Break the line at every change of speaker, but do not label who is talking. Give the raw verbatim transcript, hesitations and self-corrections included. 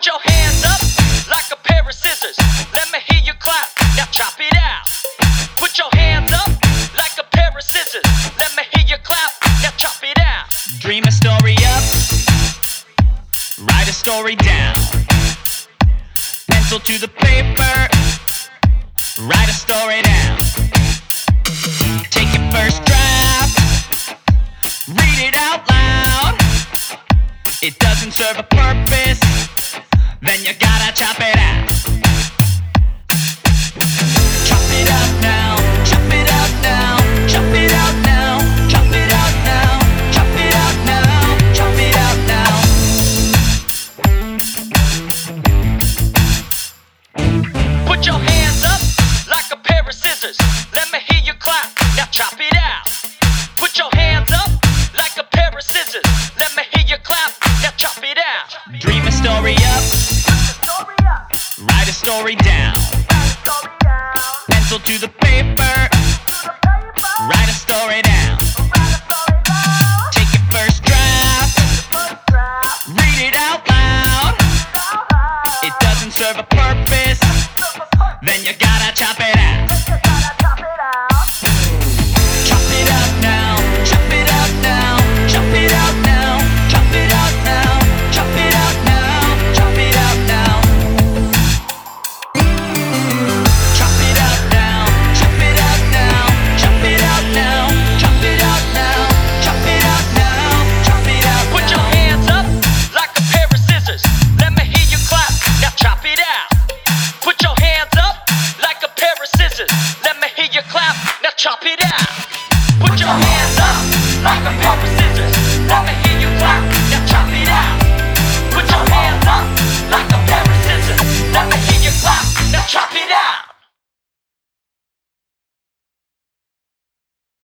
Put your hands up like a pair of scissors. Let me hear you clap. Now chop it out. Put your hands up like a pair of scissors. Let me hear you clap. Now chop it out.
Dream a story up, write a story down. Pencil to the paper, write a story down. Take your first draft, read it out loud. It doesn't serve a purpose, then you gotta chop it out. Chop it out now, chop it out now, chop it out now, chop it out now, chop it out now, chop it out now.
Put your hands up like a pair of scissors. Let me hear you clap. Now chop it out. Put your hands up like a pair of scissors. Let me hear you clap. Now chop it out.
Dream a story up, write a story down. Pencil to the paper, write a story down. Take your first draft, read it out loud. It doesn't serve a purpose, then you gotta chop it out. Chop it out now, chop it out now, chop it out now, chop it out now, chop it out now, chop it out now. Chop it out now, chop it out now, chop it out now, chop it out now, chop it out now, chop it out now.
Put your hands up like a pair of scissors. Let me hear you clap. Now chop it out. Put your hands up like a pair of scissors. Let me hear you clap. Now chop it out. Put your hands up like a pair of scissors. Let me hear you clap. Now chop it out. Put your hands up like a pair of scissors. Let me hear you clap. Now chop it out.